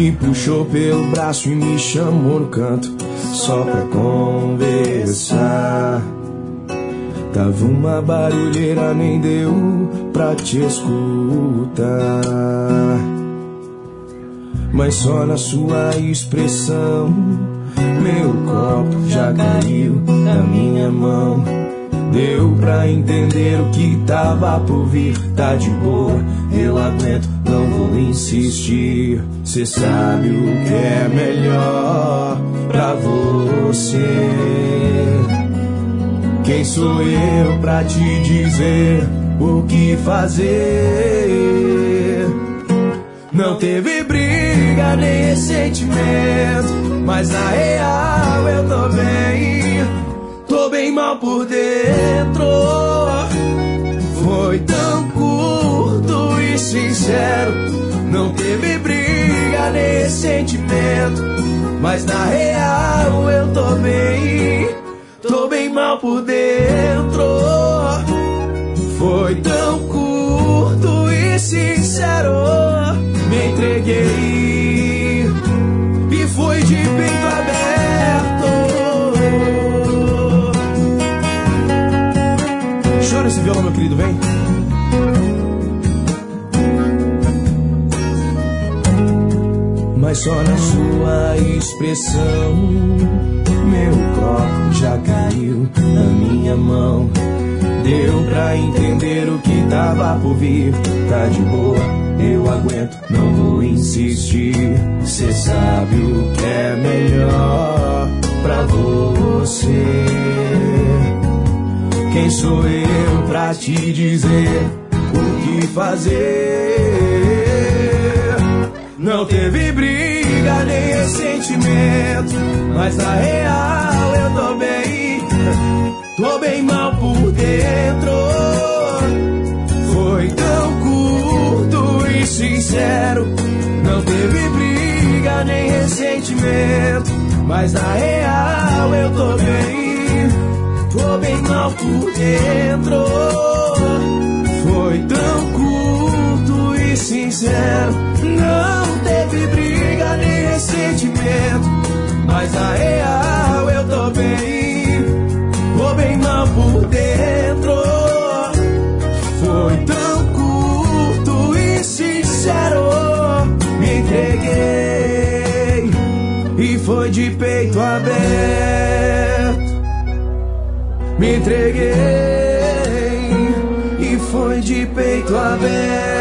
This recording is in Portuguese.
Me puxou pelo braço e me chamou no canto, só pra conversar. Tava uma barulheira, nem deu pra te escutar, mas só na sua expressão meu copo já caiu na minha mão. Deu pra entender o que tava por vir. Tá de boa, eu aguento, não vou insistir. Cê sabe o que é melhor pra você. Quem sou eu pra te dizer o que fazer? Não teve briga nem ressentimento, mas na real eu tô bem mal por dentro. Foi tão curto e sincero. Não teve briga nem ressentimento, mas na real eu tô bem mal por dentro. Foi tão curto e sincero. Me entreguei e foi de peito aberto. Chora esse violão, meu querido, vem. Mas só na sua expressão meu copo já caiu na minha mão. Deu pra entender o que tava por vir. Tá de boa, eu aguento, não vou insistir. Cê sabe o que é melhor pra você. Quem sou eu pra te dizer o que fazer? Não teve briga nem ressentimento, mas na real eu tô bem mal por dentro. Foi tão curto e sincero. Não teve briga nem ressentimento, mas na real eu tô bem mal por dentro. Foi tão curto e sincero. Não teve briga nem ressentimento, mas na real eu tô bem mal por dentro. Foi tão curto e sincero. Me entreguei e foi de peito aberto. Me entreguei e foi de peito aberto.